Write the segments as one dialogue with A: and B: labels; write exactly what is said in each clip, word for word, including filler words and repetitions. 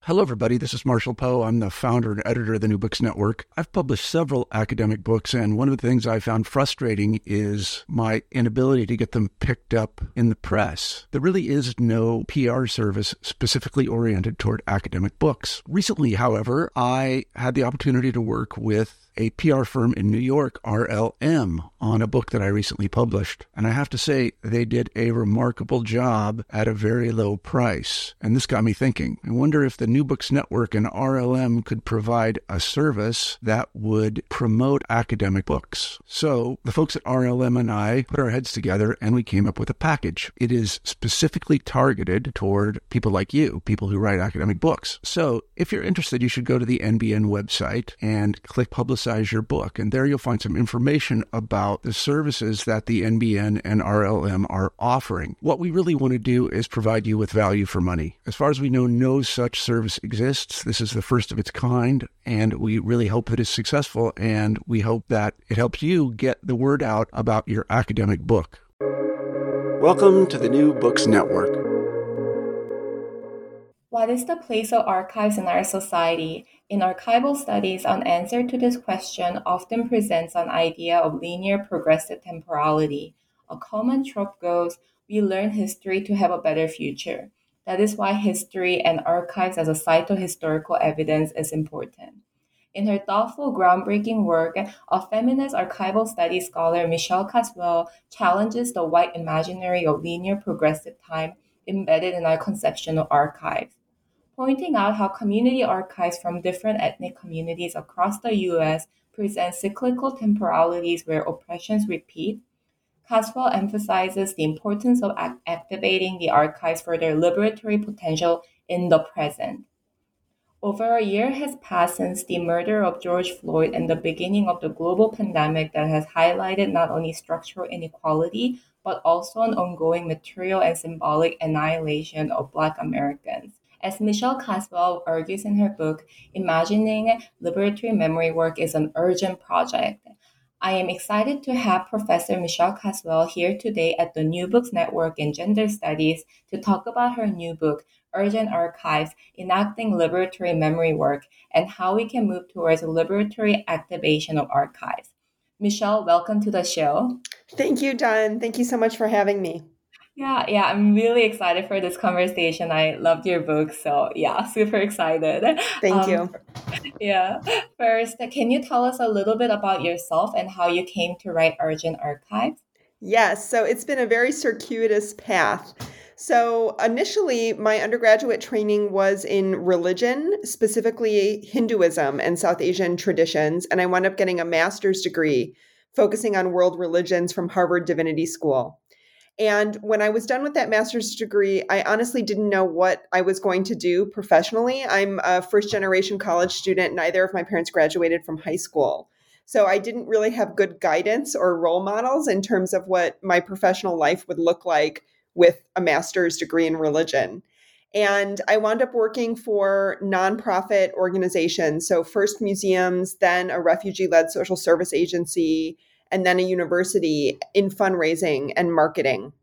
A: Hello, everybody. This is Marshall Poe. I'm the founder and editor of the New Books Network. I've published several academic books, and one of the things I found frustrating is my inability to get them picked up in the press. There really is no P R service specifically oriented toward academic books. Recently, however, I had the opportunity to work with a P R firm in New York, R L M, on a book that I recently published. And I have to say, they did a remarkable job at a very low price. And this got me thinking. I wonder if the New Books Network and R L M could provide a service that would promote academic books. So the folks at R L M and I put our heads together and we came up with a package. It is specifically targeted toward people like you, people who write academic books. So if you're interested, you should go to the N B N website and click Publicize your book. And there you'll find some information about the services that the N B N and R L M are offering. What we really want to do is provide you with value for money. As far as we know, no such service exists. This is the first of its kind, and we really hope that it's successful, and we hope that it helps you get the word out about your academic book. Welcome to the New Books Network.
B: What is the place of archives in our society? In archival studies, an answer to this question often presents an idea of linear progressive temporality. A common trope goes, we learn history to have a better future. That is why history and archives as a cytohistorical evidence is important. In her thoughtful, groundbreaking work, a feminist archival studies scholar, Michelle Caswell, challenges the white imaginary of linear progressive time embedded in our conception of archives. Pointing out how community archives from different ethnic communities across the U S present cyclical temporalities where oppressions repeat, Caswell emphasizes the importance of act- activating the archives for their liberatory potential in the present. Over a year has passed since the murder of George Floyd and the beginning of the global pandemic that has highlighted not only structural inequality, but also an ongoing material and symbolic annihilation of Black Americans. As Michelle Caswell argues in her book, imagining liberatory memory work is an urgent project. I am excited to have Professor Michelle Caswell here today at the New Books Network in Gender Studies to talk about her new book, Urgent Archives, Enacting Liberatory Memory Work, and how we can move towards a liberatory activation of archives. Michelle, welcome to the show.
C: Thank you, Dawn. Thank you so much for having me.
B: Yeah, yeah, I'm really excited for this conversation. I loved your book, so yeah, super excited.
C: Thank
B: um,
C: you.
B: Yeah. First, can you tell us a little bit about yourself and how you came to write Urgent Archives?
C: Yes, so it's been a very circuitous path. So initially, my undergraduate training was in religion, specifically Hinduism and South Asian traditions, and I wound up getting a master's degree focusing on world religions from Harvard Divinity School. And when I was done with that master's degree, I honestly didn't know what I was going to do professionally. I'm a first generation college student. Neither of my parents graduated from high school. So I didn't really have good guidance or role models in terms of what my professional life would look like with a master's degree in religion. And I wound up working for nonprofit organizations. So first museums, then a refugee-led social service agency, and then a university in fundraising and marketing.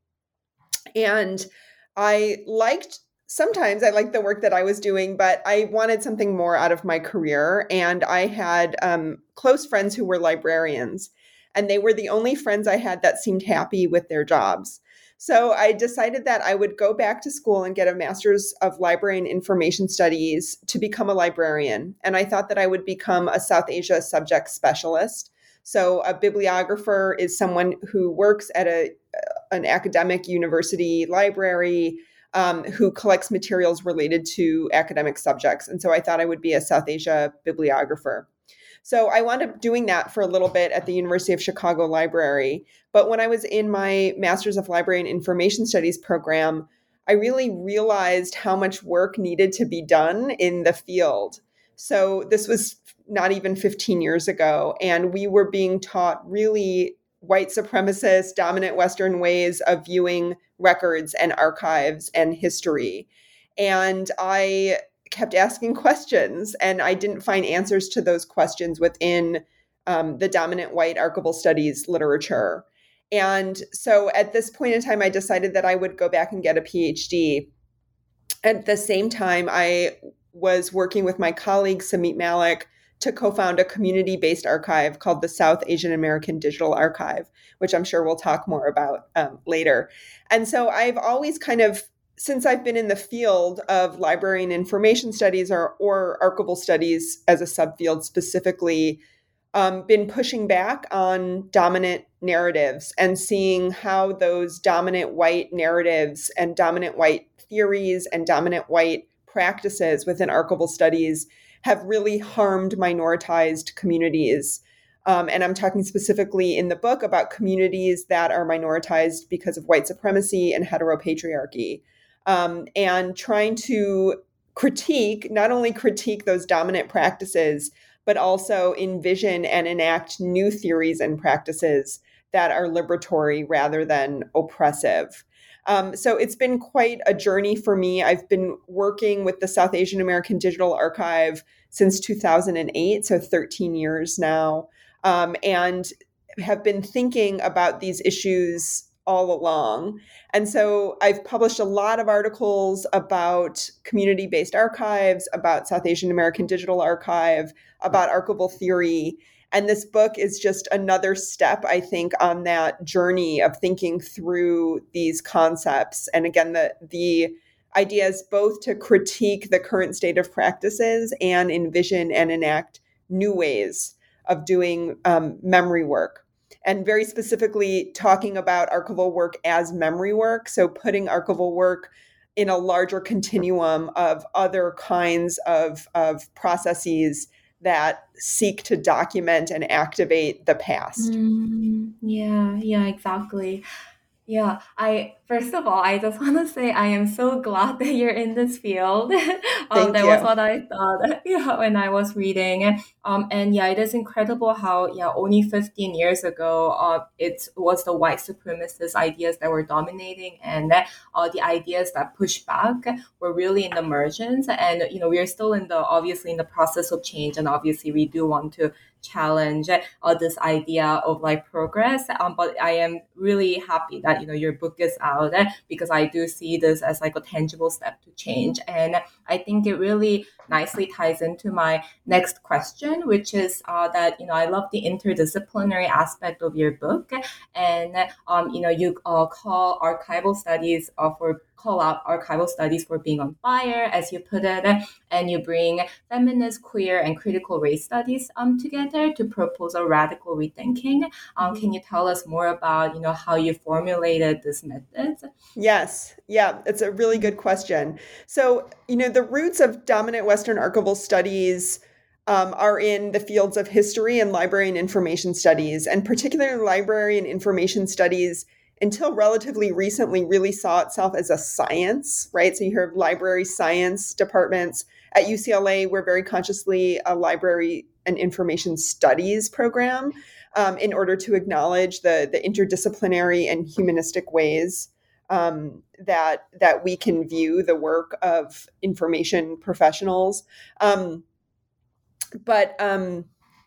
C: And I liked, sometimes I liked the work that I was doing, but I wanted something more out of my career. And I had um, close friends who were librarians, and they were the only friends I had that seemed happy with their jobs. So I decided that I would go back to school and get a master's of library and information studies to become a librarian. And I thought that I would become a South Asia subject specialist. So a bibliographer is someone who works at a an academic university library um, who collects materials related to academic subjects. And so I thought I would be a South Asia bibliographer. So I wound up doing that for a little bit at the University of Chicago Library. But when I was in my Master's of Library and Information Studies program, I really realized how much work needed to be done in the field. So this was not even fifteen years ago, and we were being taught really white supremacist, dominant Western ways of viewing records and archives and history. And I kept asking questions, and I didn't find answers to those questions within um, the dominant white archival studies literature. And so at this point in time, I decided that I would go back and get a PhD. At the same time, I was working with my colleague, Samit Malik, to co-found a community-based archive called the South Asian American Digital Archive, which I'm sure we'll talk more about um, later. And so I've always kind of, since I've been in the field of library and information studies or, or archival studies as a subfield specifically, um, been pushing back on dominant narratives and seeing how those dominant white narratives and dominant white theories and dominant white practices within archival studies have really harmed minoritized communities. Um, and I'm talking specifically in the book about communities that are minoritized because of white supremacy and heteropatriarchy. Um, and trying to critique, not only critique those dominant practices, but also envision and enact new theories and practices that are liberatory rather than oppressive. Um, so it's been quite a journey for me. I've been working with the South Asian American Digital Archive since two thousand eight, so thirteen years now, um, and have been thinking about these issues all along. And so I've published a lot of articles about community-based archives, about South Asian American Digital Archive, about archival theory. And this book is just another step, I think, on that journey of thinking through these concepts. And again, the, the idea is both to critique the current state of practices and envision and enact new ways of doing um, memory work. And very specifically talking about archival work as memory work. So putting archival work in a larger continuum of other kinds of, of processes that seek to document and activate the past.
B: Mm, yeah, yeah, exactly. Yeah, I first of all, I just want to say I am so glad that you're in this field. um,
C: Thank
B: that
C: you.
B: was what I thought, yeah, when I was reading. Um, and yeah, it is incredible how yeah, only fifteen years ago, uh, it was the white supremacist ideas that were dominating, and uh, the ideas that pushed back were really in the emergence. And you know, we are still in the obviously in the process of change, and obviously we do want to challenge uh, this idea of like progress. Um, but I am really happy that you know your book is out because I do see this as like a tangible step to change, and I think it really nicely ties into my next question, which is uh, that you know I love the interdisciplinary aspect of your book, and um, you know you uh, call archival studies uh, for call out archival studies for being on fire, as you put it, and you bring feminist, queer, and critical race studies um, together to propose a radical rethinking. Um, can you tell us more about, you know, how you formulated this methods?
C: Yes. Yeah, it's a really good question. So, you know, the roots of dominant Western archival studies um, are in the fields of history and library and information studies, and particularly library and information studies until relatively recently really saw itself as a science, right? So you hear of library science departments. At U C L A, we're very consciously a library and information studies program um, in order to acknowledge the, the interdisciplinary and humanistic ways um, that, that we can view the work of information professionals. Um, but um,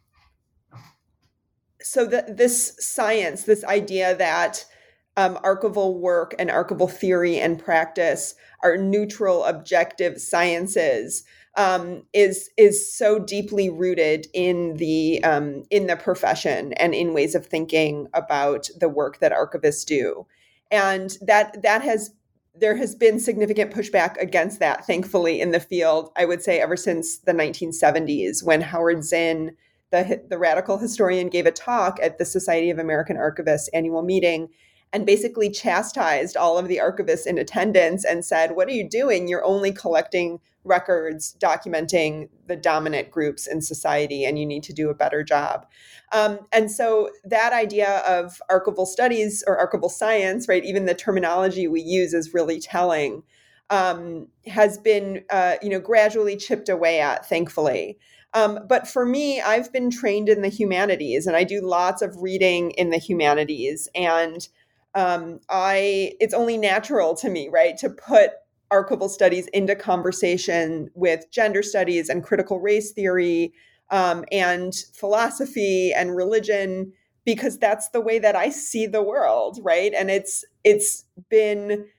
C: so the, this science, this idea that Um, archival work and archival theory and practice are neutral, objective sciences um, is is so deeply rooted in the um, in the profession and in ways of thinking about the work that archivists do, and that that has there has been significant pushback against that, thankfully, in the field. I would say ever since the nineteen seventies, when Howard Zinn, the the radical historian, gave a talk at the Society of American Archivists annual meeting, and basically chastised all of the archivists in attendance and said, what are you doing? You're only collecting records documenting the dominant groups in society, and you need to do a better job. Um, and so that idea of archival studies or archival science, right, even the terminology we use is really telling, um, has been, uh, you know, gradually chipped away at, thankfully. Um, but for me, I've been trained in the humanities, and I do lots of reading in the humanities. And Um, I, it's only natural to me, right, to put archival studies into conversation with gender studies and critical race theory um, and philosophy and religion, because that's the way that I see the world, right? And it's it's been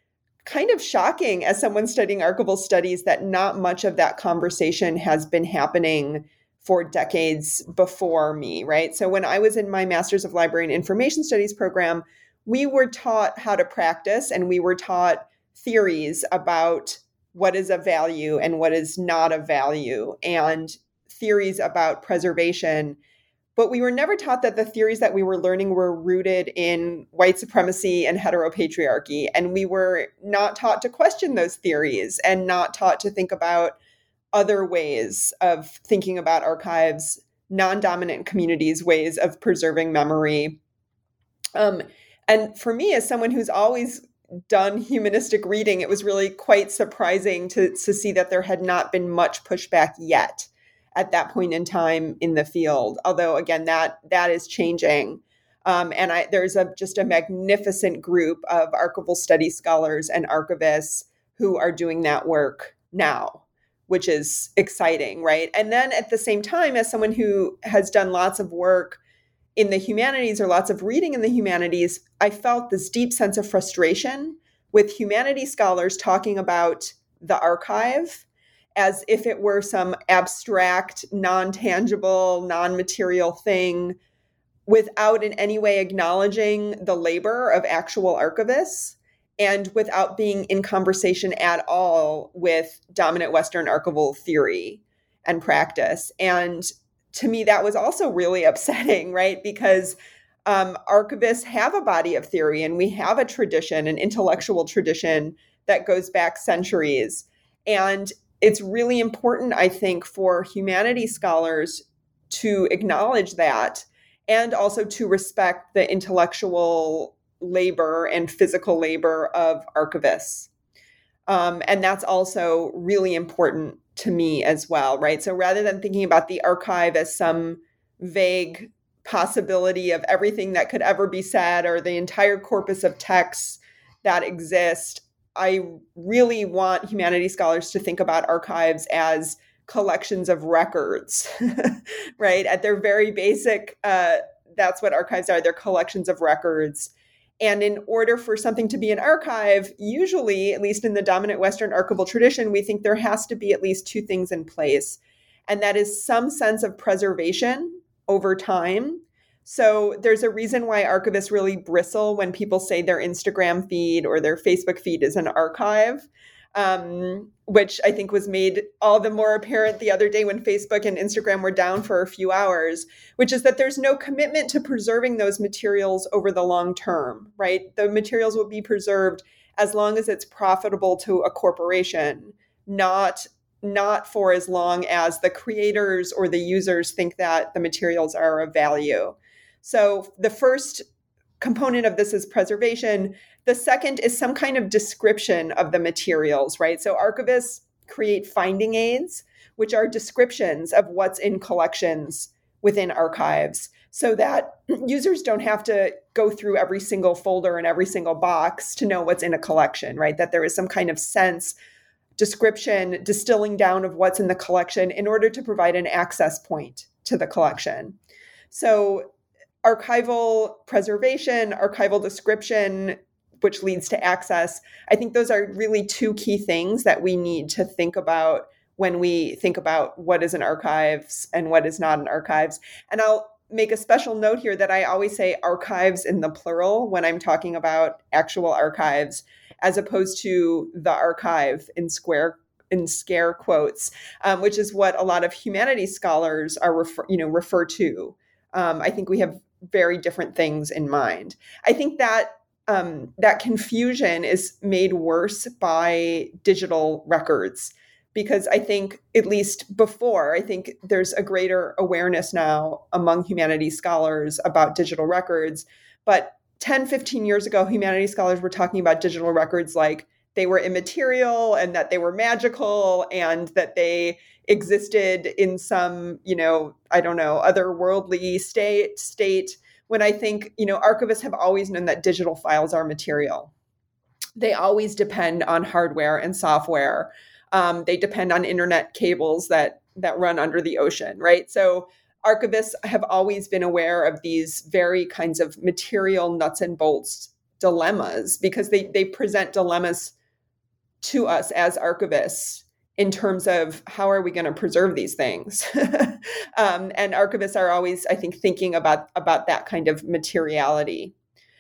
C: kind of shocking as someone studying archival studies that not much of that conversation has been happening for decades before me, right? So when I was in my Master's of Library and Information Studies program, we were taught how to practice, and we were taught theories about what is of value and what is not of value, and theories about preservation. But we were never taught that the theories that we were learning were rooted in white supremacy and heteropatriarchy. And we were not taught to question those theories and not taught to think about other ways of thinking about archives, non-dominant communities' ways of preserving memory. Um, and for me, as someone who's always done humanistic reading, it was really quite surprising to, to see that there had not been much pushback yet at that point in time in the field. Although, again, that that is changing. Um, and I, there's a, just a magnificent group of archival study scholars and archivists who are doing that work now, which is exciting, right? And then at the same time, as someone who has done lots of work in the humanities or lots of reading in the humanities, I felt this deep sense of frustration with humanities scholars talking about the archive as if it were some abstract, non-tangible, non-material thing without in any way acknowledging the labor of actual archivists and without being in conversation at all with dominant Western archival theory and practice. And to me, that was also really upsetting, right? Because um, archivists have a body of theory, and we have a tradition, an intellectual tradition that goes back centuries. And it's really important, I think, for humanities scholars to acknowledge that and also to respect the intellectual labor and physical labor of archivists. Um, and that's also really important to me as well, right? So rather than thinking about the archive as some vague possibility of everything that could ever be said or the entire corpus of texts that exist, I really want humanities scholars to think about archives as collections of records, right? At their very basic, uh, that's what archives are. They're collections of records. And in order for something to be an archive, usually, at least in the dominant Western archival tradition, we think there has to be at least two things in place. And that is some sense of preservation over time. So there's a reason why archivists really bristle when people say their Instagram feed or their Facebook feed is an archive, um, which I think was made all the more apparent the other day when Facebook and Instagram were down for a few hours, which is that there's no commitment to preserving those materials over the long term, right? The materials will be preserved as long as it's profitable to a corporation, not not for as long as the creators or the users think that the materials are of value. So the first component of this is preservation. The second is some kind of description of the materials, right? So archivists create finding aids, which are descriptions of what's in collections within archives, so that users don't have to go through every single folder and every single box to know what's in a collection, right? That there is some kind of sense, description, distilling down of what's in the collection in order to provide an access point to the collection. So archival preservation, archival description, which leads to access. I think those are really two key things that we need to think about when we think about what is an archives and what is not an archives. And I'll make a special note here that I always say archives in the plural when I'm talking about actual archives, as opposed to the archive in square in scare quotes, um, which is what a lot of humanities scholars are refer, you know, refer to. Um, I think we have very different things in mind. I think that um, that confusion is made worse by digital records, because I think, at least before, I think there's a greater awareness now among humanities scholars about digital records. But ten, fifteen years ago, humanities scholars were talking about digital records like they were immaterial and that they were magical and that they existed in some, you know, I don't know, otherworldly state, state, when I think, you know, archivists have always known that digital files are material. They always depend on hardware and software. Um, they depend on internet cables that that run under the ocean, right? So archivists have always been aware of these very kinds of material nuts and bolts dilemmas, because they they present dilemmas to us as archivists in terms of how are we going to preserve these things. um, and archivists are always, I think, thinking about, about that kind of materiality.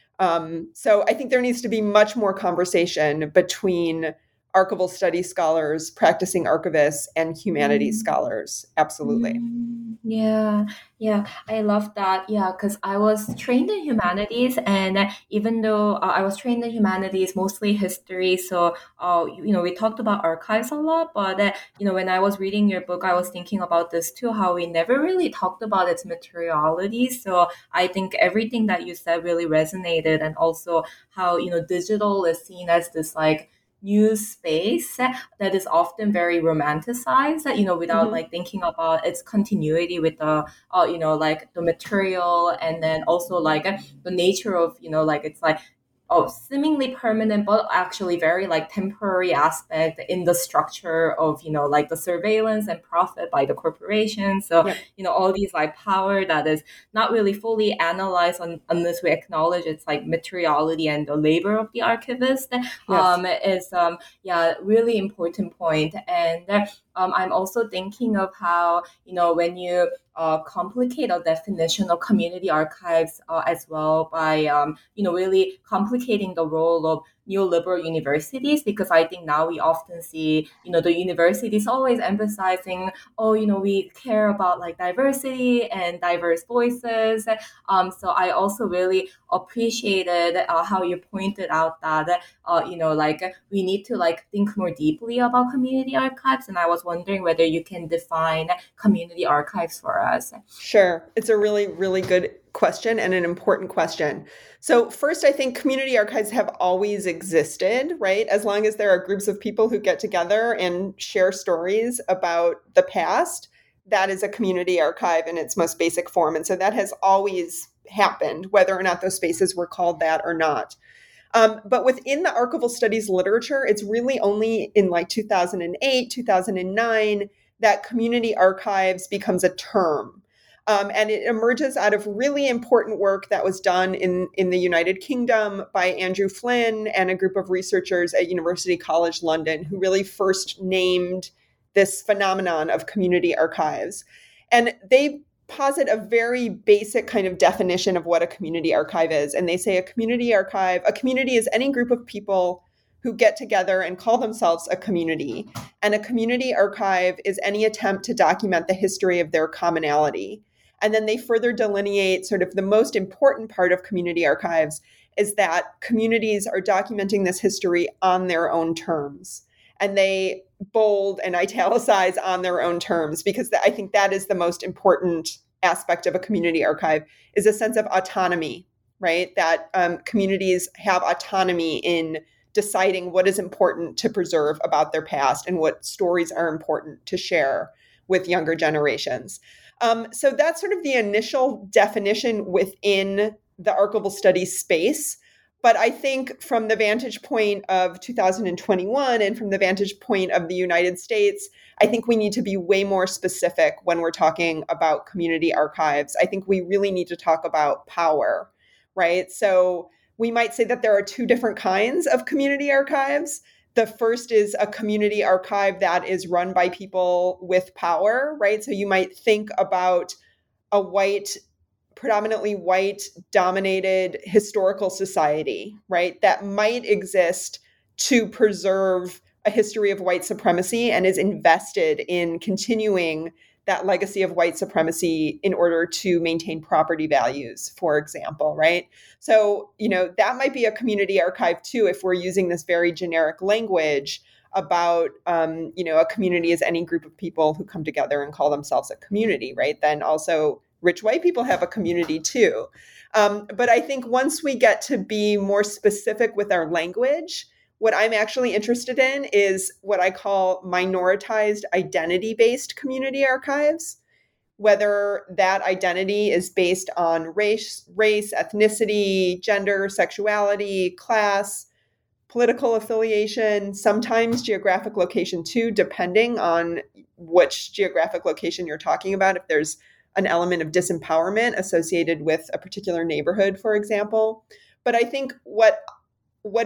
C: Um, so I think there needs to be much more conversation between archival studies scholars, practicing archivists, and humanities mm. scholars. Absolutely.
B: Mm, yeah, yeah, I love that. Yeah, because I was trained in humanities, and even though uh, I was trained in humanities, mostly history, so uh, you, you know, we talked about archives a lot. But uh, you know, when I was reading your book, I was thinking about this too, how we never really talked about its materiality. So I think everything that you said really resonated, and also how, you know, digital is seen as this like new space that is often very romanticized, you know, without mm-hmm. like thinking about its continuity with the, uh, you know, like the material, and then also like the nature of, you know, like it's like, oh, seemingly permanent, but actually very like temporary aspect in the structure of, you know, like the surveillance and profit by the corporation. So, yep. you know, all these like power that is not really fully analyzed on, unless we acknowledge its like materiality and the labor of the archivist, yes. um, is, um, yeah, really important point. And um, I'm also thinking of how, you know, when you uh, complicate a definition of community archives uh, as well by, um, you know, really complicating the role of neoliberal universities, because I think now we often see, you know, the universities always emphasizing, oh, you know, we care about like diversity and diverse voices. Um, so I also really appreciated uh, how you pointed out that, uh, you know, like we need to like think more deeply about community archives. And I was wondering whether you can define community archives for us.
C: Sure. It's a really, really good question and an important question. So first, I think community archives have always existed, right? As long as there are groups of people who get together and share stories about the past, that is a community archive in its most basic form. And so that has always happened, whether or not those spaces were called that or not. Um, but within the archival studies literature, it's really only in like two thousand eight, two thousand nine that community archives becomes a term. Um, and it emerges out of really important work that was done in, in the United Kingdom by Andrew Flynn and a group of researchers at University College London, who really first named this phenomenon of community archives. And they posit a very basic kind of definition of what a community archive is. And they say a community archive, a community is any group of people who get together and call themselves a community. And a community archive is any attempt to document the history of their commonality. And then they further delineate sort of the most important part of community archives is that communities are documenting this history on their own terms. And they bold and italicize on their own terms, because I think that is the most important aspect of a community archive, is a sense of autonomy, right? That um, communities have autonomy in deciding what is important to preserve about their past and what stories are important to share with younger generations. Um, so that's sort of the initial definition within the archival studies space. But I think from the vantage point of two thousand twenty-one and from the vantage point of the United States, I think we need to be way more specific when we're talking about community archives. I think we really need to talk about power, right? So we might say that there are two different kinds of community archives. The first is a community archive that is run by people with power, right? So you might think about a white, predominantly white dominated historical society, right? That might exist to preserve a history of white supremacy and is invested in continuing that legacy of white supremacy in order to maintain property values, for example, right? So, you know, that might be a community archive too, if we're using this very generic language about, um, you know, a community is any group of people who come together and call themselves a community, right? Then also rich white people have a community too. Um, but I think once we get to be more specific with our language, what I'm actually interested in is what I call minoritized identity-based community archives, whether that identity is based on race, race, ethnicity, gender, sexuality, class, political affiliation, sometimes geographic location too, depending on which geographic location you're talking about. If there's an element of disempowerment associated with a particular neighborhood, for example. But I think what what is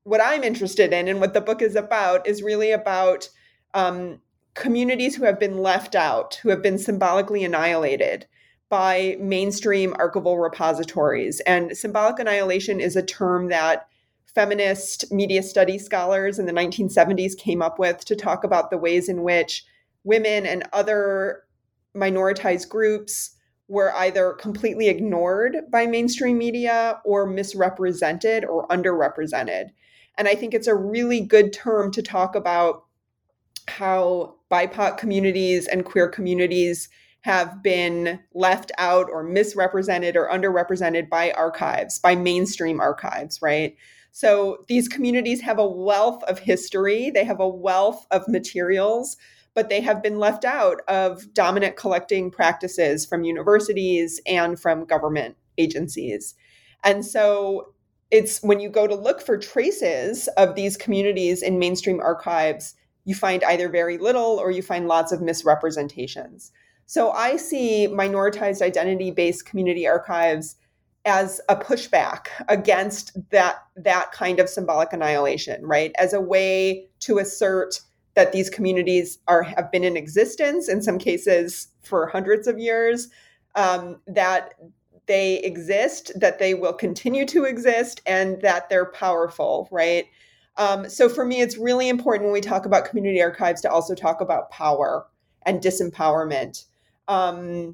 C: what I'm interested in and what the book is about is really about um, communities who have been left out, who have been symbolically annihilated by mainstream archival repositories. And symbolic annihilation is a term that feminist media studies scholars in the nineteen seventies came up with to talk about the ways in which women and other minoritized groups were either completely ignored by mainstream media or misrepresented or underrepresented. And I think it's a really good term to talk about how B I P O C communities and queer communities have been left out or misrepresented or underrepresented by archives, by mainstream archives, right? So these communities have a wealth of history, they have a wealth of materials, but they have been left out of dominant collecting practices from universities and from government agencies. And so it's when you go to look for traces of these communities in mainstream archives, you find either very little or you find lots of misrepresentations. So I see minoritized identity-based community archives as a pushback against that, that kind of symbolic annihilation, right? As a way to assert that these communities are have been in existence, in some cases for hundreds of years, um, that they exist, that they will continue to exist, and that they're powerful, right? Um, so for me, it's really important when we talk about community archives to also talk about power and disempowerment. Um,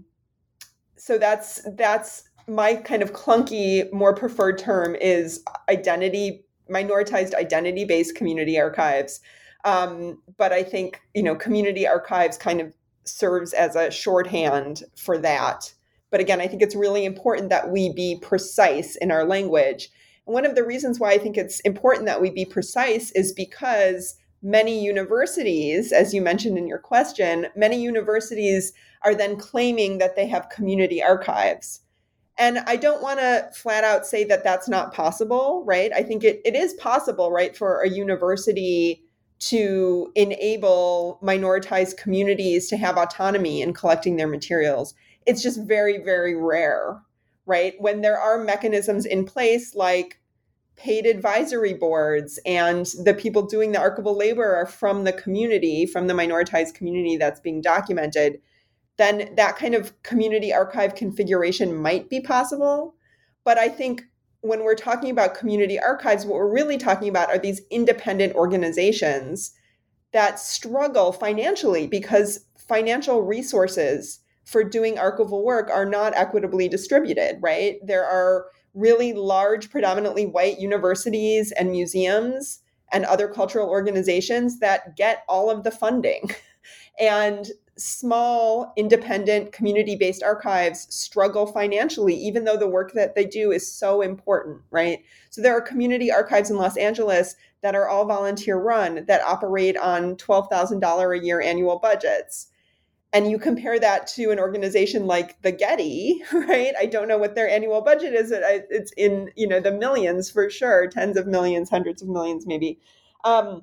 C: so that's that's my kind of clunky, more preferred term is identity, minoritized identity-based community archives. Um, but I think, you know, community archives kind of serves as a shorthand for that. But again, I think it's really important that we be precise in our language. And one of the reasons why I think it's important that we be precise is because many universities, as you mentioned in your question, many universities are then claiming that they have community archives. And I don't want to flat out say that that's not possible, right? I think it, it is possible, right, for a university to enable minoritized communities to have autonomy in collecting their materials. It's just very, very rare, right? When there are mechanisms in place like paid advisory boards and the people doing the archival labor are from the community, from the minoritized community that's being documented, then that kind of community archive configuration might be possible. But I think when we're talking about community archives, what we're really talking about are these independent organizations that struggle financially because financial resources for doing archival work are not equitably distributed, right? There are really large, predominantly white universities and museums and other cultural organizations that get all of the funding. And small, independent, community-based archives struggle financially, even though the work that they do is so important, right? So there are community archives in Los Angeles that are all volunteer run, that operate on twelve thousand dollars a year annual budgets. And you compare that to an organization like the Getty, right? I don't know what their annual budget is. It's in, you know, the millions for sure, tens of millions, hundreds of millions, maybe. Um,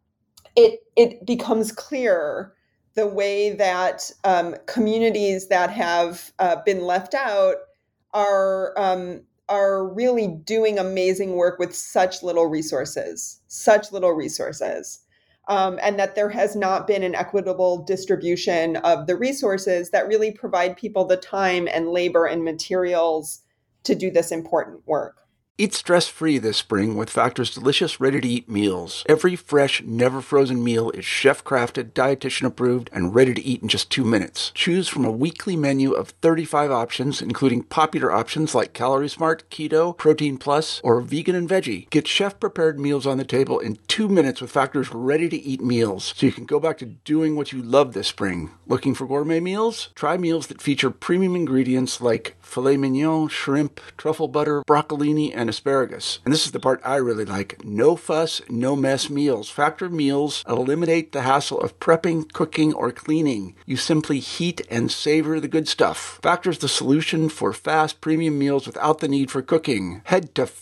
C: it it becomes clear the way that um, communities that have uh, been left out are um, are really doing amazing work with such little resources, such little resources. Um, and that there has not been an equitable distribution of the resources that really provide people the time and labor and materials to do this important work.
A: Eat stress-free this spring with Factor's delicious, ready-to-eat meals. Every fresh, never-frozen meal is chef-crafted, dietitian-approved, and ready to eat in just two minutes. Choose from a weekly menu of thirty-five options, including popular options like Calorie Smart, Keto, Protein Plus, or Vegan and Veggie. Get chef-prepared meals on the table in two minutes with Factor's ready-to-eat meals, so you can go back to doing what you love this spring. Looking for gourmet meals? Try meals that feature premium ingredients like filet mignon, shrimp, truffle butter, broccolini, and asparagus. And this is the part I really like. No fuss, no mess meals. Factor meals eliminate the hassle of prepping, cooking, or cleaning. You simply heat and savor the good stuff. Factor's the solution for fast premium meals without the need for cooking. Head to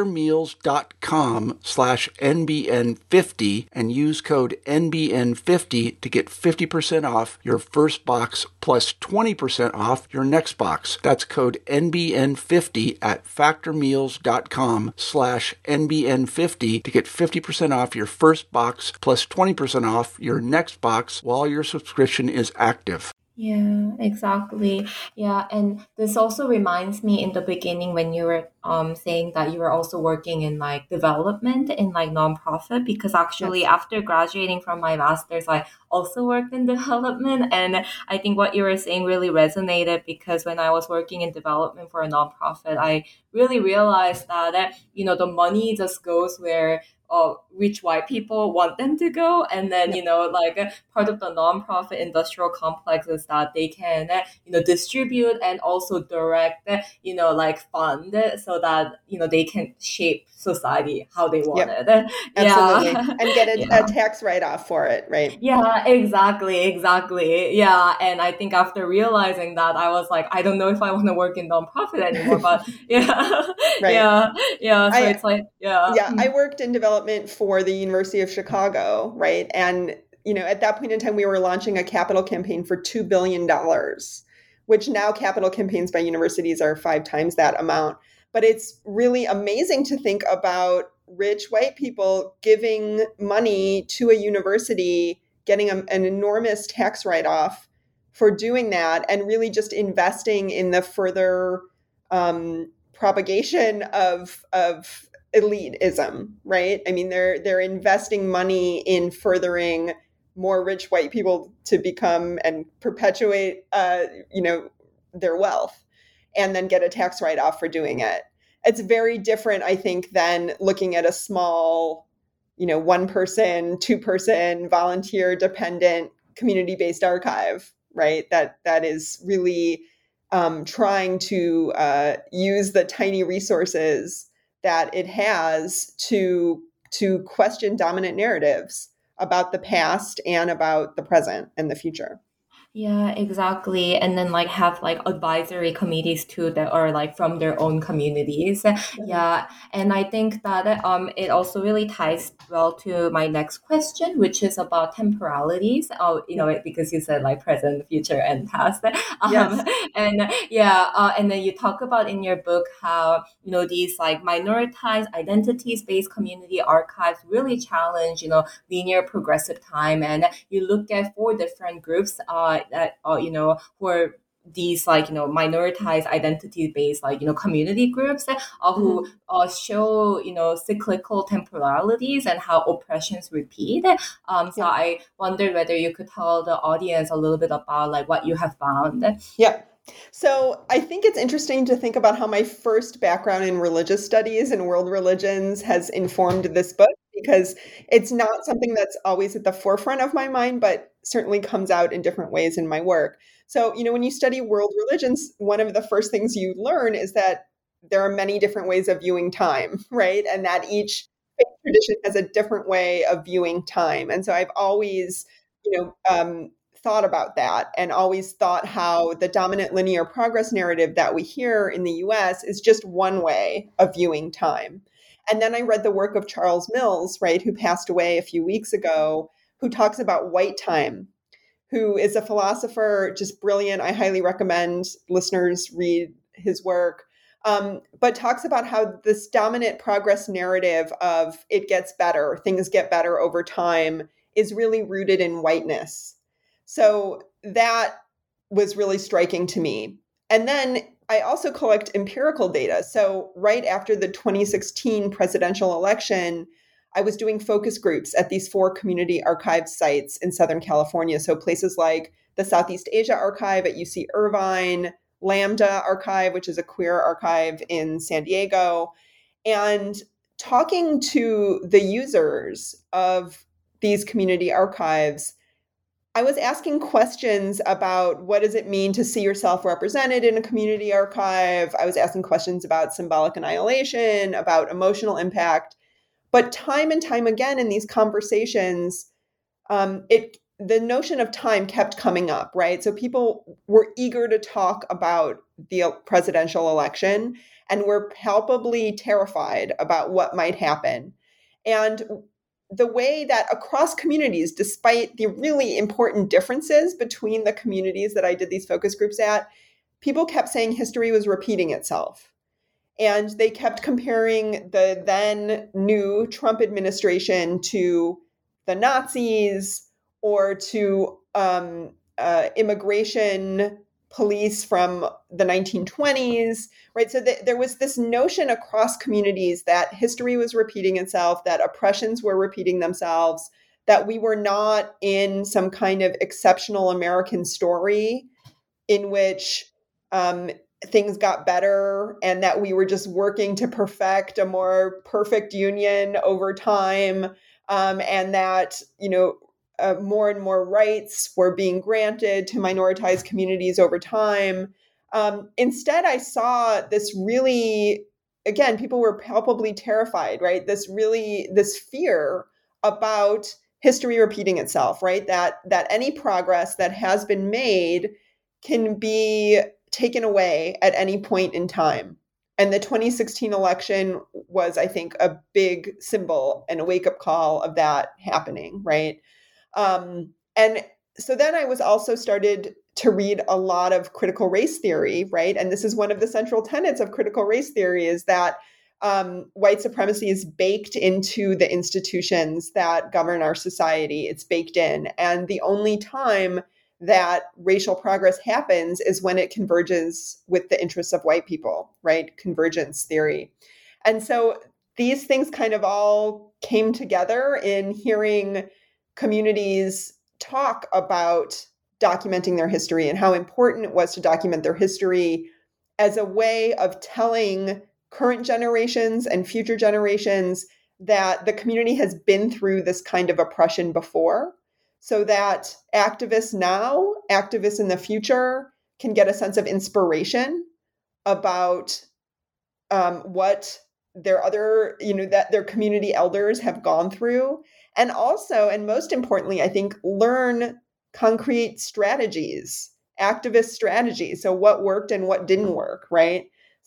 A: factormeals.com slash NBN50 and use code N B N fifty to get fifty percent off your first box plus twenty percent off your next box. That's code N B N fifty at factormeals.com slash NBN50 to get fifty percent off your first box plus twenty percent off your next box while your subscription is active.
B: Yeah, exactly. Yeah, and this also reminds me in the beginning when you were um saying that you were also working in like development in like nonprofit, because actually
C: Yes.
B: after graduating from my master's, I also worked in development, and I think what you were saying really resonated because when I was working in development for a nonprofit, I really realized that uh, you know the money just goes where uh, rich white people want them to go. And then, you know, like uh, part of the nonprofit industrial complex is that they can, uh, you know, distribute and also direct, uh, you know, like fund uh, so that, you know, they can shape society how they want
C: Yep.
B: it.
C: Absolutely.
B: Yeah.
C: And get a,
B: Yeah.
C: a tax write-off for it, right?
B: Yeah, exactly, exactly. Yeah. And I think after realizing that, I was like, I don't know if I want to work in nonprofit anymore, but yeah,
C: Right.
B: yeah, yeah. So
C: I,
B: it's like, yeah.
C: yeah, I worked in development for the University of Chicago, right? And, you know, at that point in time, we were launching a capital campaign for two billion dollars, which now capital campaigns by universities are five times that amount. But it's really amazing to think about rich white people giving money to a university, getting a, an enormous tax write-off for doing that, and really just investing in the further um, propagation of of elitism, right? I mean, they're they're investing money in furthering more rich white people to become and perpetuate, uh, you know, their wealth, and then get a tax write-off for doing it. It's very different, I think, than looking at a small, you know, one person, two person, volunteer dependent community-based archive, right? That that is really um, trying to uh, use the tiny resources that it has to to question dominant narratives about the past and about the present and the future.
B: Yeah, exactly. And then like have like advisory committees too that are like from their own communities. Yeah. And I think that um it also really ties well to my next question, which is about temporalities. Oh, you know, because you said like present, future, and past. Um
C: Yes.
B: and yeah, uh, and then you talk about in your book how, you know, these like minoritized identities-based community archives really challenge, you know, linear progressive time. And you look at four different groups uh that uh, you know who are these like you know minoritized identity based like you know community groups uh, who
C: Mhm.
B: uh, show you know cyclical temporalities and how oppressions repeat. Um, so
C: Yeah.
B: I wondered whether you could tell the audience a little bit about like what you have found.
C: Yeah. So I think it's interesting to think about how my first background in religious studies and world religions has informed this book, because it's not something that's always at the forefront of my mind, but certainly comes out in different ways in my work. So, you know, when you study world religions, one of the first things you learn is that there are many different ways of viewing time, right? And that each faith tradition has a different way of viewing time. And so I've always, you know, um, thought about that, and always thought how the dominant linear progress narrative that we hear in the U S is just one way of viewing time. And then I read the work of Charles Mills, right, who passed away a few weeks ago, who talks about white time, who is a philosopher, just brilliant. I highly recommend listeners read his work. Um, but talks about how this dominant progress narrative of it gets better, things get better over time, is really rooted in whiteness. So that was really striking to me. And then I also collect empirical data. So right after the twenty sixteen presidential election, I was doing focus groups at these four community archive sites in Southern California. So places like the Southeast Asia Archive at U C Irvine, Lambda Archive, which is a queer archive in San Diego, and talking to the users of these community archives, I was asking questions about what does it mean to see yourself represented in a community archive. I was asking questions about symbolic annihilation, about emotional impact. But time and time again in these conversations, um, it the notion of time kept coming up, right? So people were eager to talk about the presidential election and were palpably terrified about what might happen. And the way that across communities, despite the really important differences between the communities that I did these focus groups at, people kept saying history was repeating itself. And they kept comparing the then new Trump administration to the Nazis or to um, uh, immigration police from the nineteen twenties, right? So th- there was this notion across communities that history was repeating itself, that oppressions were repeating themselves, that we were not in some kind of exceptional American story in which um, things got better and that we were just working to perfect a more perfect union over time, um, and that, you know, uh, more and more rights were being granted to minoritized communities over time. Um, instead, I saw this really, again, people were palpably terrified, right? This really, this fear about history repeating itself, right? That that any progress that has been made can be taken away at any point in time. And the twenty sixteen election was, I think, a big symbol and a wake-up call of that happening, right? Um, and so then I was also started to read a lot of critical race theory, right? And this is one of the central tenets of critical race theory, is that um, white supremacy is baked into the institutions that govern our society. It's baked in. And the only time that racial progress happens is when it converges with the interests of white people, right? Convergence theory. And so these things kind of all came together in hearing communities talk about documenting their history and how important it was to document their history as a way of telling current generations and future generations that the community has been through this kind of oppression before, so that activists now, activists in the future, can get a sense of inspiration about um, what their other, you know, that their community elders have gone through. And also, and most importantly, I think, learn concrete strategies, activist strategies. So what worked and what didn't work, right?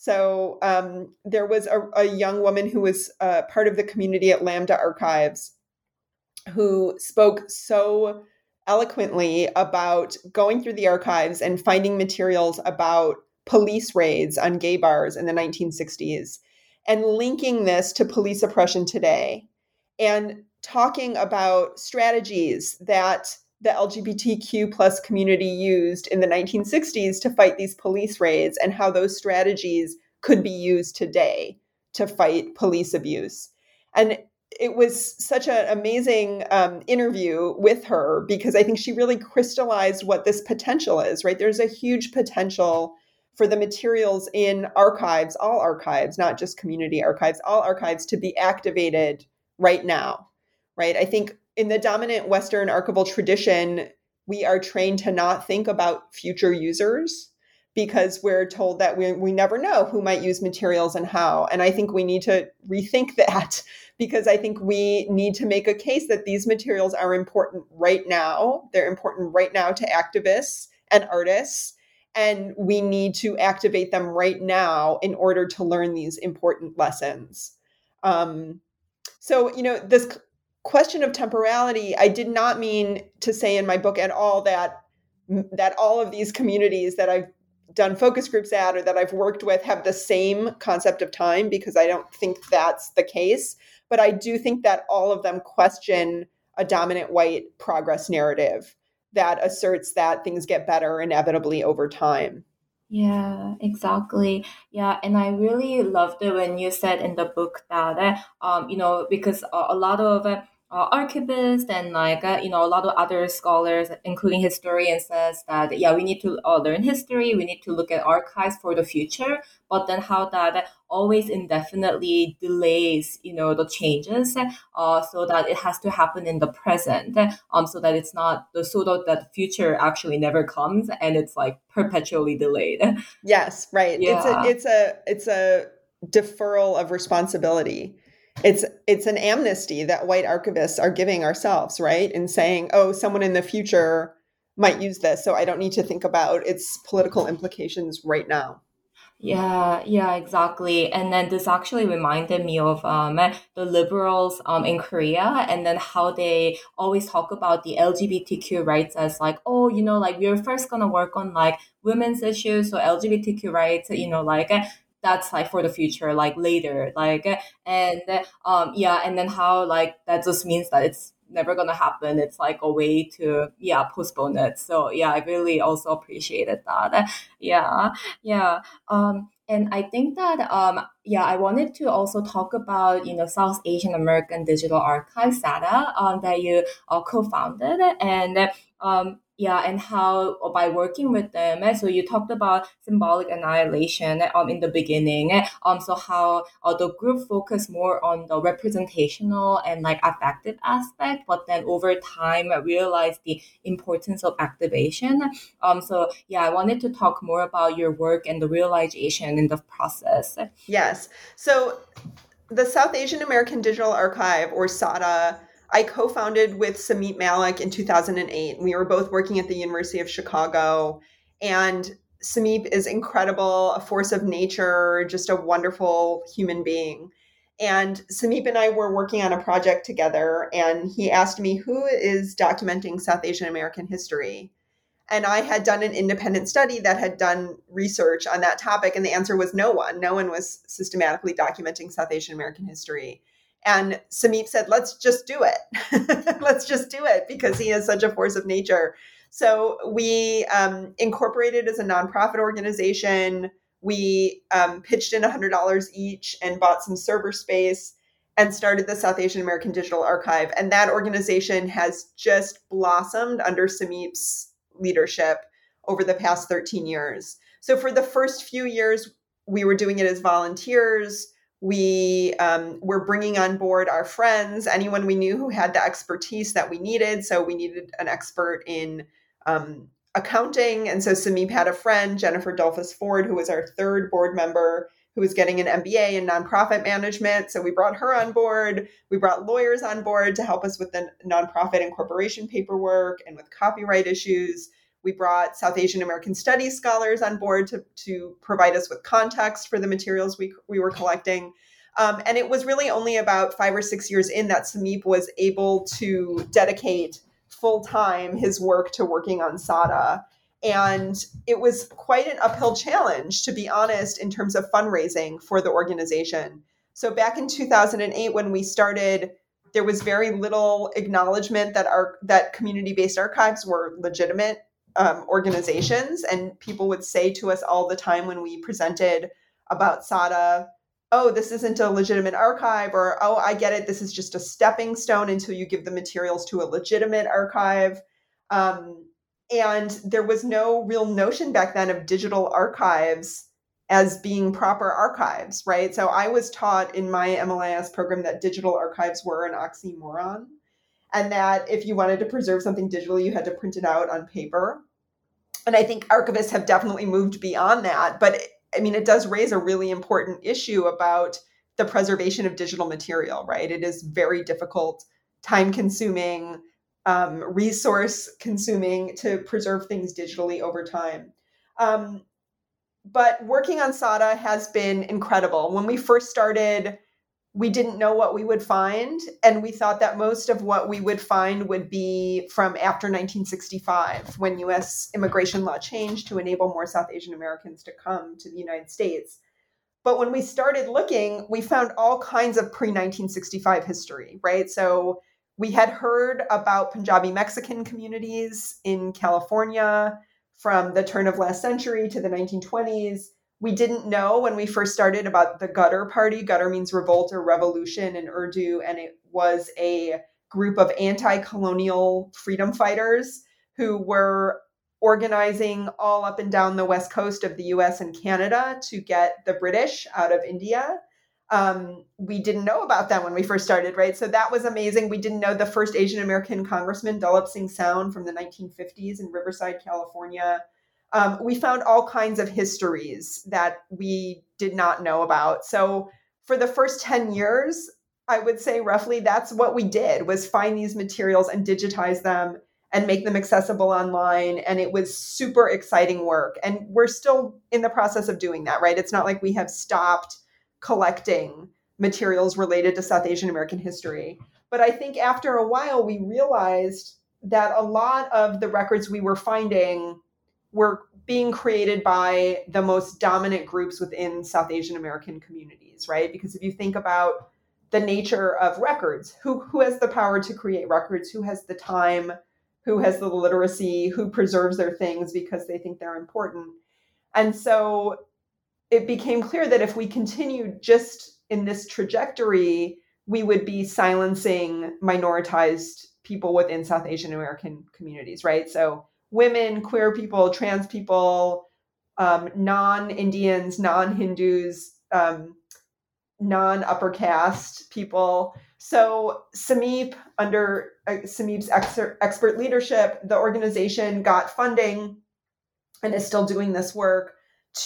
C: So um, there was a, a young woman who was uh, part of the community at Lambda Archives who spoke so eloquently about going through the archives and finding materials about police raids on gay bars in the nineteen sixties and linking this to police oppression today and talking about strategies that the L G B T Q plus community used in the nineteen sixties to fight these police raids and how those strategies could be used today to fight police abuse. And it was such an amazing um, interview with her because I think she really crystallized what this potential is, right? There's a huge potential for the materials in archives, all archives, not just community archives, all archives to be activated right now, right? I think in the dominant Western archival tradition, we are trained to not think about future users because we're told that we, we never know who might use materials and how. And I think we need to rethink that because I think we need to make a case that these materials are important right now. They're important right now to activists and artists. And we need to activate them right now in order to learn these important lessons. Um, so, you know, this question of temporality, I did not mean to say in my book at all that that all of these communities that I've done focus groups at or that I've worked with have the same concept of time, because I don't think that's the case. But I do think that all of them question a dominant white progress narrative that asserts that things get better inevitably over time.
B: Yeah, exactly. Yeah, and I really loved it when you said in the book that, uh, um, you know, because a, a lot of uh, uh, archivists and like, uh, you know, a lot of other scholars, including historians, says that, yeah, we need to uh, learn history, we need to look at archives for the future, but then how that always indefinitely delays, you know, the changes, uh, so that it has to happen in the present, um, so that it's not the so that that future actually never comes and it's like perpetually delayed.
C: Yes, right.
B: Yeah.
C: It's a it's a it's a deferral of responsibility. It's it's an amnesty that white archivists are giving ourselves, right? In saying, oh, someone in the future might use this, so I don't need to think about its political implications right now.
B: Yeah, yeah, exactly. And then this actually reminded me of um, the liberals um, in Korea, and then how they always talk about the L G B T Q rights as like, oh, you know, like we're first gonna work on like women's issues, so L G B T Q rights, you know, like eh, that's like for the future, like later, like, eh, and um, yeah, and then how like that just means that it's never gonna happen. It's like a way to yeah postpone it. So yeah, I really also appreciated that. Yeah, yeah. Um, and I think that um, yeah, I wanted to also talk about you know South Asian American Digital Archive S A D A um, that you uh, co-founded, and um, yeah, and how uh, by working with them, eh, so you talked about symbolic annihilation um, in the beginning, eh, um, so how uh, the group focused more on the representational and like affective aspect, but then over time I realized the importance of activation. Um, so yeah, I wanted to talk more about your work and the realization in the process.
C: Yes. So the South Asian American Digital Archive, or S A D A, I co-founded with Sameep Malik in two thousand eight. We were both working at the University of Chicago, and Sameep is incredible, a force of nature, just a wonderful human being. And Sameep and I were working on a project together, and he asked me, who is documenting South Asian American history? And I had done an independent study that had done research on that topic. And the answer was no one. No one was systematically documenting South Asian American history. And Sameep said, let's just do it. Let's just do it because he is such a force of nature. So we um, incorporated as a nonprofit organization. We um, pitched in one hundred dollars each and bought some server space and started the South Asian American Digital Archive. And that organization has just blossomed under Sameep's leadership over the past thirteen years. So for the first few years, we were doing it as volunteers. We um, were bringing on board our friends, anyone we knew who had the expertise that we needed. So we needed an expert in um, accounting. And so Sameep had a friend, Jennifer Dolphus Ford, who was our third board member, who was getting an M B A in nonprofit management. So we brought her on board. We brought lawyers on board to help us with the nonprofit and corporation paperwork and with copyright issues. We brought South Asian American Studies scholars on board to, to provide us with context for the materials we, we were collecting. Um, and it was really only about five or six years in that Sameep was able to dedicate full time his work to working on S A D A. And it was quite an uphill challenge, to be honest, in terms of fundraising for the organization. So back in two thousand eight, when we started, there was very little acknowledgement that our that community-based archives were legitimate um, organizations. And people would say to us all the time when we presented about S A D A, oh, this isn't a legitimate archive, or, oh, I get it, this is just a stepping stone until you give the materials to a legitimate archive. Um, And there was no real notion back then of digital archives as being proper archives, right? So I was taught in my M L I S program that digital archives were an oxymoron, and that if you wanted to preserve something digitally, you had to print it out on paper. And I think archivists have definitely moved beyond that. But I mean, it does raise a really important issue about the preservation of digital material, right? It is very difficult, time consuming, Um, resource consuming to preserve things digitally over time. Um, but working on S A D A has been incredible. When we first started, we didn't know what we would find. And we thought that most of what we would find would be from after nineteen sixty-five, when U S immigration law changed to enable more South Asian Americans to come to the United States. But when we started looking, we found all kinds of pre-nineteen sixty-five history, right? So we had heard about Punjabi Mexican communities in California from the turn of last century to the nineteen twenties. We didn't know when we first started about the Ghadar Party. Ghadar means revolt or revolution in Urdu, and it was a group of anti-colonial freedom fighters who were organizing all up and down the west coast of the U S and Canada to get the British out of India. Um, we didn't know about them when we first started, right? So that was amazing. We didn't know the first Asian American congressman, Dalip Singh Sound, from the nineteen fifties in Riverside, California. Um, we found all kinds of histories that we did not know about. So for the first ten years, I would say roughly that's what we did, was find these materials and digitize them and make them accessible online. And it was super exciting work. And we're still in the process of doing that, right? It's not like we have stopped collecting materials related to South Asian American history. But I think after a while, we realized that a lot of the records we were finding were being created by the most dominant groups within South Asian American communities, right? Because if you think about the nature of records, who, who has the power to create records, who has the time, who has the literacy, who preserves their things because they think they're important. And so it became clear that if we continued just in this trajectory, we would be silencing minoritized people within South Asian American communities, right? So women, queer people, trans people, um, non-Indians, non-Hindus, um, non-upper caste people. So SAMEEP, under uh, SAMEEP's ex- expert leadership, the organization got funding and is still doing this work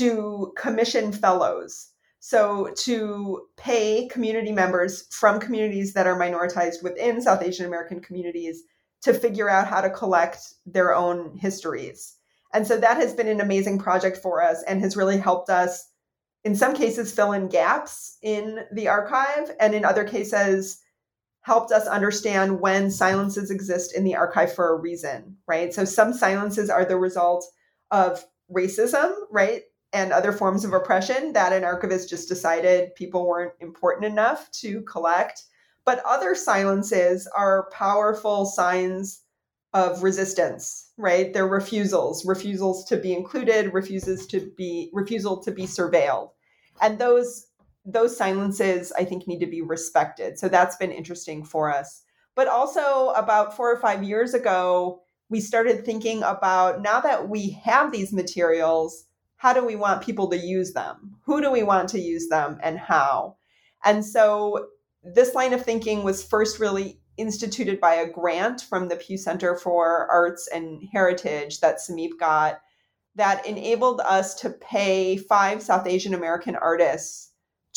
C: to commission fellows. So to pay community members from communities that are minoritized within South Asian American communities to figure out how to collect their own histories. And so that has been an amazing project for us and has really helped us, in some cases, fill in gaps in the archive, and in other cases, helped us understand when silences exist in the archive for a reason, right? So some silences are the result of racism, right? And other forms of oppression that an archivist just decided people weren't important enough to collect. But other silences are powerful signs of resistance, right? They're refusals, refusals to be included, refuses to be, refusal to be surveilled. And those, those silences, I think, need to be respected. So that's been interesting for us. But also about four or five years ago, we started thinking about, now that we have these materials, how do we want people to use them? Who do we want to use them and how? And so this line of thinking was first really instituted by a grant from the Pew Center for Arts and Heritage that SAMEEP got that enabled us to pay five South Asian American artists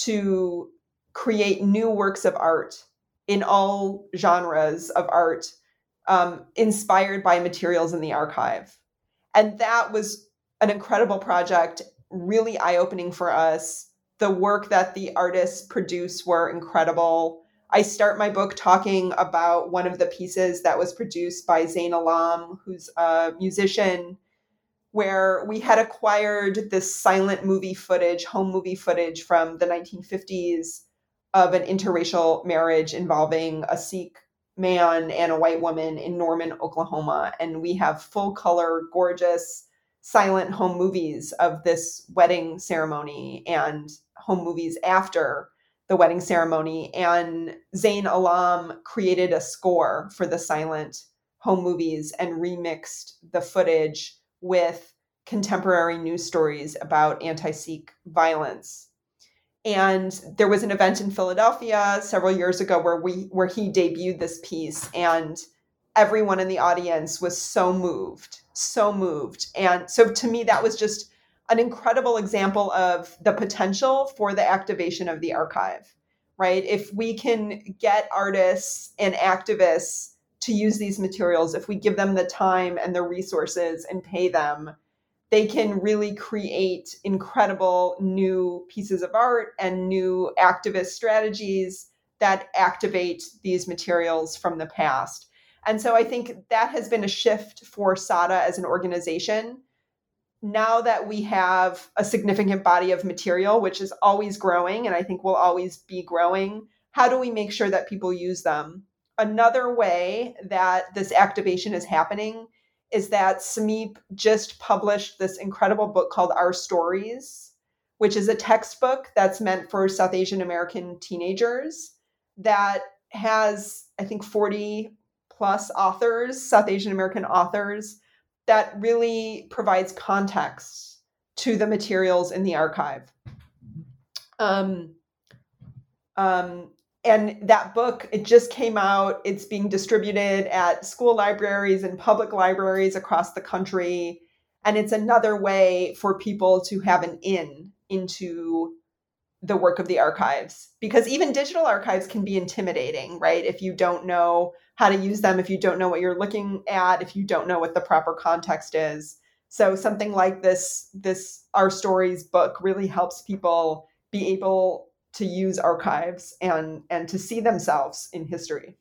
C: to create new works of art in all genres of art, um, inspired by materials in the archive. And that was an incredible project, really eye-opening for us. The work that the artists produce were incredible. I start my book talking about one of the pieces that was produced by Zain Alam, who's a musician, where we had acquired this silent movie footage, home movie footage from the nineteen fifties of an interracial marriage involving a Sikh man and a white woman in Norman, Oklahoma. And we have full color, gorgeous, silent home movies of this wedding ceremony and home movies after the wedding ceremony. And Zain Alam created a score for the silent home movies and remixed the footage with contemporary news stories about anti-Sikh violence. And there was an event in Philadelphia several years ago where we where he debuted this piece, and everyone in the audience was so moved, so moved. And so to me, that was just an incredible example of the potential for the activation of the archive, right? If we can get artists and activists to use these materials, if we give them the time and the resources and pay them, they can really create incredible new pieces of art and new activist strategies that activate these materials from the past. And so I think that has been a shift for SADA as an organization. Now that we have a significant body of material, which is always growing, and I think will always be growing, how do we make sure that people use them? Another way that this activation is happening is that SAMEEP just published this incredible book called Our Stories, which is a textbook that's meant for South Asian American teenagers that has, I think, forty plus authors, South Asian American authors, that really provides context to the materials in the archive. Um, um, and that book, it just came out. It's being distributed at school libraries and public libraries across the country. And it's another way for people to have an in into the work of the archives, because even digital archives can be intimidating, right? If you don't know how to use them, if you don't know what you're looking at, if you don't know what the proper context is. So something like this, this Our Stories book really helps people be able to use archives and, and to see themselves in history.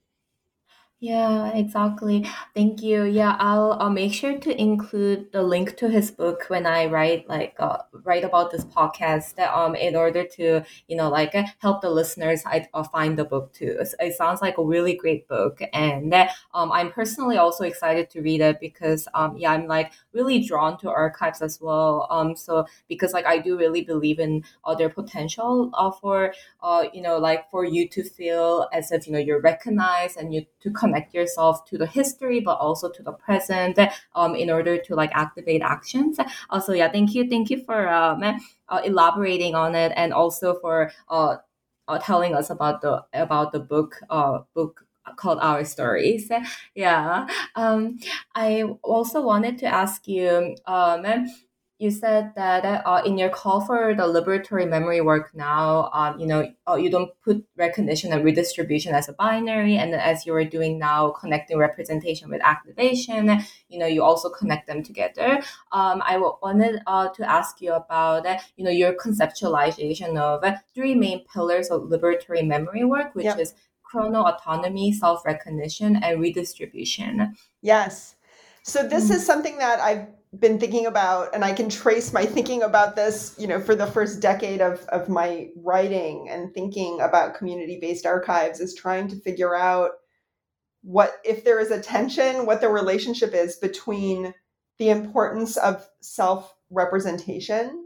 B: Yeah, exactly. Thank you. Yeah, I'll I'll make sure to include the link to his book when I write like uh, write about this podcast. Um, in order to you know like uh, help the listeners I uh, find the book too. It's- It sounds like a really great book, and uh, um, I'm personally also excited to read it because um, yeah, I'm like really drawn to archives as well. Um, so because like I do really believe in uh, their potential uh, for uh, you know, like for you to feel as if, you know, you're recognized and you to connect yourself to the history, but also to the present um, in order to like activate actions. Also, yeah, thank you. Thank you for um, uh, elaborating on it and also for uh, uh, telling us about the about the book uh, book called Our Stories. Yeah. Um, I also wanted to ask you, um, you said that uh, in your call for the liberatory memory work now, um, you know, uh, you don't put recognition and redistribution as a binary, and as you are doing now, connecting representation with activation, you know, you also connect them together. Um, I w- wanted uh, to ask you about, uh, you know, your conceptualization of uh, three main pillars of liberatory memory work, which
C: Yep.
B: is chrono autonomy, self recognition, and redistribution.
C: Yes. So this
B: Mm.
C: is something that I've been thinking about, and I can trace my thinking about this, you know, for the first decade of, of my writing and thinking about community-based archives, is trying to figure out what, if there is a tension, what the relationship is between the importance of self-representation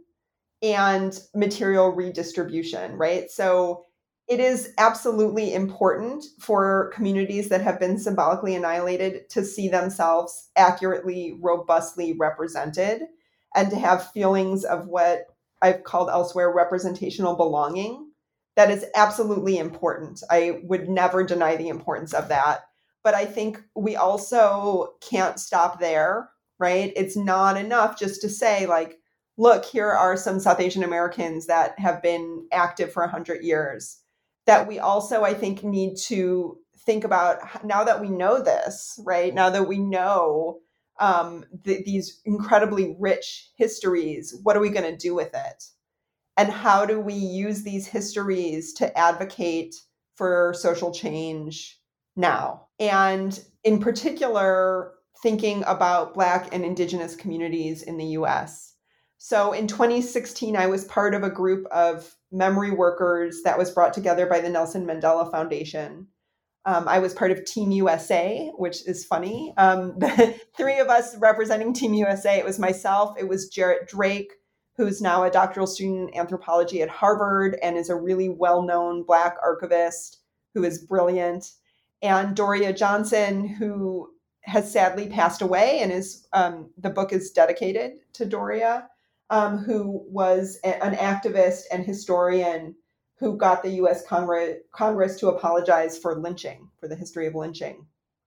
C: and material redistribution, right? So it is absolutely important for communities that have been symbolically annihilated to see themselves accurately, robustly represented, and to have feelings of what I've called elsewhere representational belonging. That is absolutely important. I would never deny the importance of that. But I think we also can't stop there, right? It's not enough just to say, like, look, here are some South Asian Americans that have been active for one hundred years. That we also, I think, need to think about, now that we know this, right? Now that we know um, th- these incredibly rich histories, what are we going to do with it? And how do we use these histories to advocate for social change now? And in particular, thinking about Black and Indigenous communities in the U S. So in twenty sixteen, I was part of a group of memory workers that was brought together by the Nelson Mandela Foundation. Um, I was part of Team U S A, which is funny. Um, the three of us representing Team U S A, it was myself, it was Jarrett Drake, who's now a doctoral student in anthropology at Harvard and is a really well-known Black archivist who is brilliant, and Doria Johnson, who has sadly passed away, and is um, the book is dedicated to Doria, um, who was a- an activist and historian who got the U S Congress, Congress to apologize for lynching, for the history of lynching.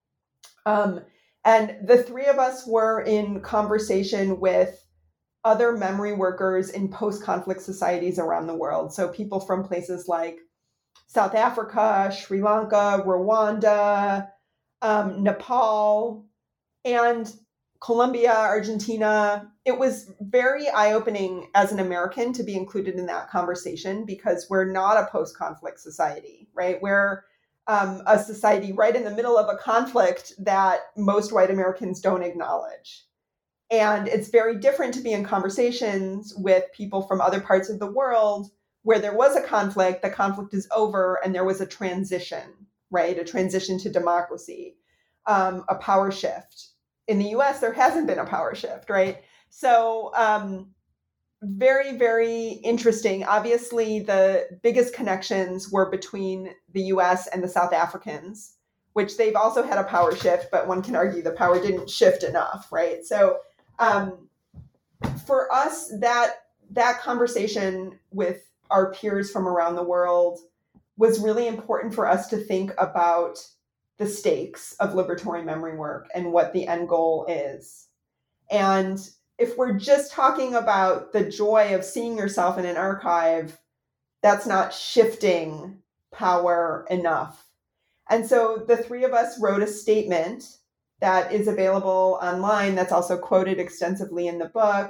C: Um, and the three of us were in conversation with other memory workers in post-conflict societies around the world. So people from places like South Africa, Sri Lanka, Rwanda, um, Nepal, and Colombia, Argentina. It was very eye-opening as an American to be included in that conversation, because we're not a post-conflict society, right? We're um, a society right in the middle of a conflict that most white Americans don't acknowledge. And it's very different to be in conversations with people from other parts of the world where there was a conflict, the conflict is over, and there was a transition, right? A transition to democracy, um, a power shift. In the U S, there hasn't been a power shift, right? So um, very, very interesting. Obviously, the biggest connections were between the U S and the South Africans, which they've also had a power shift, but one can argue the power didn't shift enough, right? So um, for us, that that conversation with our peers from around the world was really important for us to think about the stakes of liberatory memory work and what the end goal is. And if we're just talking about the joy of seeing yourself in an archive, that's not shifting power enough. And so the three of us wrote a statement that is available online, that's also quoted extensively in the book,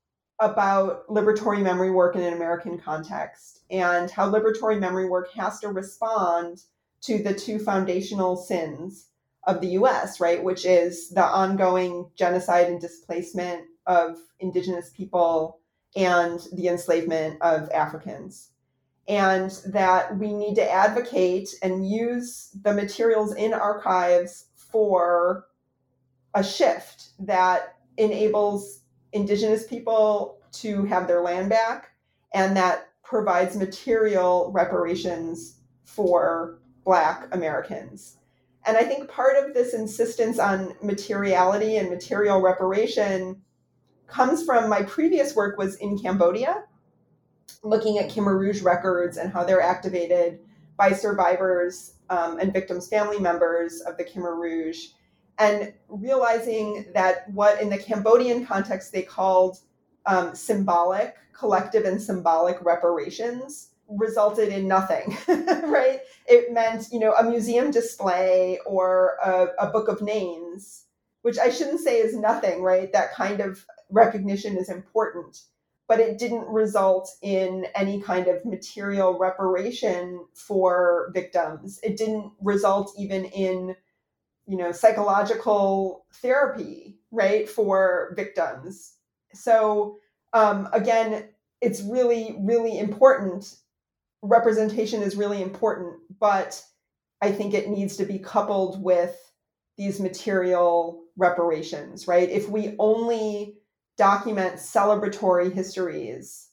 C: about liberatory memory work in an American context and how liberatory memory work has to respond to the two foundational sins of the U S, right, which is the ongoing genocide and displacement of indigenous people and the enslavement of Africans. And that we need to advocate and use the materials in archives for a shift that enables indigenous people to have their land back and that provides material reparations for Black Americans. And I think part of this insistence on materiality and material reparation comes from my previous work was in Cambodia, looking at Khmer Rouge records and how they're activated by survivors um, and victims' family members of the Khmer Rouge, and realizing that what in the Cambodian context they called um, symbolic, collective and symbolic reparations resulted in nothing, right? It meant, you know, a museum display or a, a book of names, which I shouldn't say is nothing, right? That kind of recognition is important, but it didn't result in any kind of material reparation for victims. It didn't result even in, you know, psychological therapy, right, for victims. So um, again, it's really, really important. Representation is really important, but I think it needs to be coupled with these material reparations, right? If we only document celebratory histories,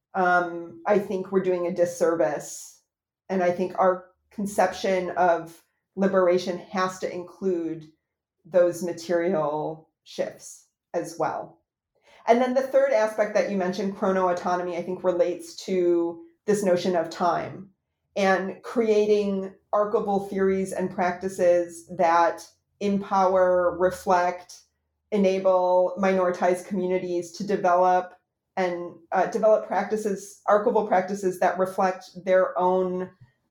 C: um, I think we're doing a disservice. And I think our conception of liberation has to include those material shifts as well. And then the third aspect that you mentioned, chrono-autonomy, I think relates to this notion of time and creating archival theories and practices that empower, reflect, enable minoritized communities to develop and uh, develop practices, archival practices that reflect their own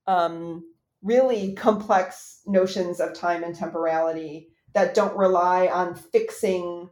C: um, really complex notions of time and temporality that don't rely on fixing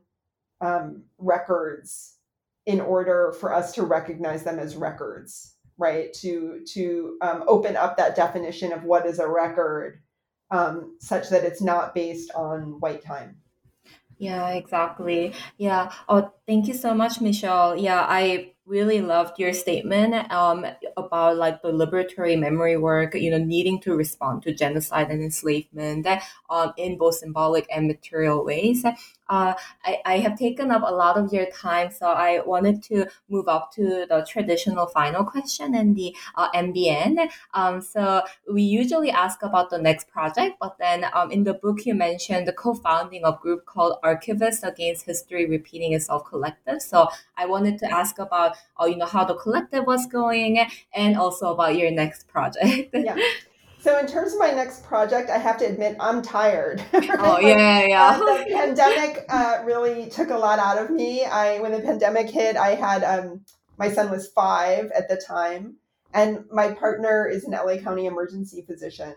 C: um, records in order for us to recognize them as records, right? To to um, open up that definition of what is a record, um, such that it's not based on white time.
B: Yeah, exactly. Yeah. Oh, thank you so much, Michelle. Yeah, I really loved your statement um, about like the liberatory memory work, you know, needing to respond to genocide and enslavement um, in both symbolic and material ways. Uh, I, I have taken up a lot of your time, so I wanted to move up to the traditional final question and the uh, M B N. Um, so we usually ask about the next project, but then um, in the book you mentioned the co-founding of a group called Archivists Against History Repeating Itself Collective. So I wanted to ask about, uh, you know, how the collective was going and also about your next project.
C: Yeah. So in terms of my next project, I have to admit I'm tired.
B: Right? Oh yeah, yeah.
C: Uh, the pandemic uh, really took a lot out of me. I when the pandemic hit, I had um, my son was five at the time, and my partner is an L A County emergency physician.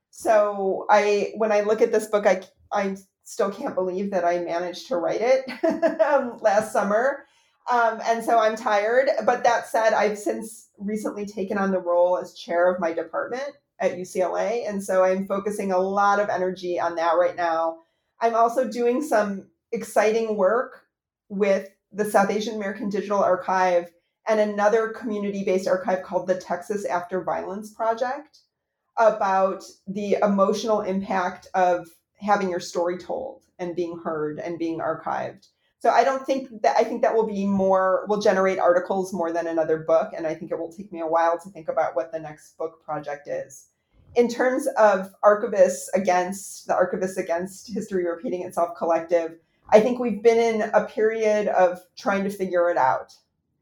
C: So I when I look at this book, I I still can't believe that I managed to write it um, last summer. Um, and so I'm tired. But that said, I've since recently taken on the role as chair of my department at U C L A. And so I'm focusing a lot of energy on that right now. I'm also doing some exciting work with the South Asian American Digital Archive and another community-based archive called the Texas After Violence Project about the emotional impact of having your story told and being heard and being archived. So I don't think that, I think that will be more, will generate articles more than another book. And I think it will take me a while to think about what the next book project is. In terms of archivists against, the Archivists Against History Repeating Itself Collective, I think we've been in a period of trying to figure it out.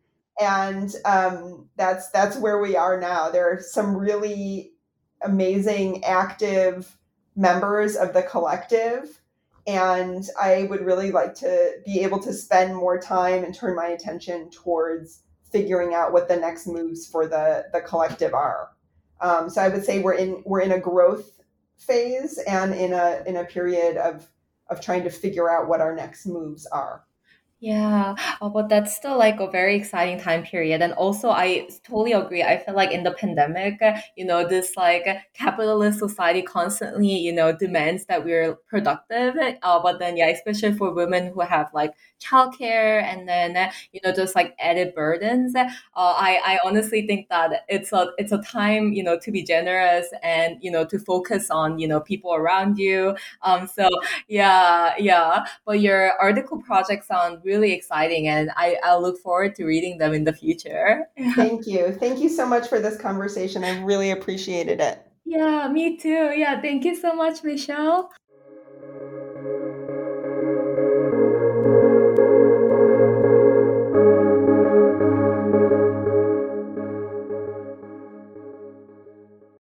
C: And um, that's that's where we are now. There are some really amazing, active members of the collective. And I would really like to be able to spend more time and turn my attention towards figuring out what the next moves for the the collective are. Um, so I would say we're in we're in a growth phase and in a in a period of of trying to figure out what our next moves are.
B: Yeah, uh, but that's still like a very exciting time period. And also, I totally agree. I feel like in the pandemic, uh, you know, this like capitalist society constantly, you know, demands that we're productive. Uh, but then, yeah, especially for women who have like childcare and then, uh, you know, just like added burdens. Uh, I, I honestly think that it's a it's a time, you know, to be generous and, you know, to focus on, you know, people around you. Um, so yeah, yeah. But your article projects sound really exciting, and I, I look forward to reading them in the future.
C: Thank you. Thank you so much for this conversation. I really appreciated it.
B: Yeah, me too. Yeah, thank you so much, Michelle.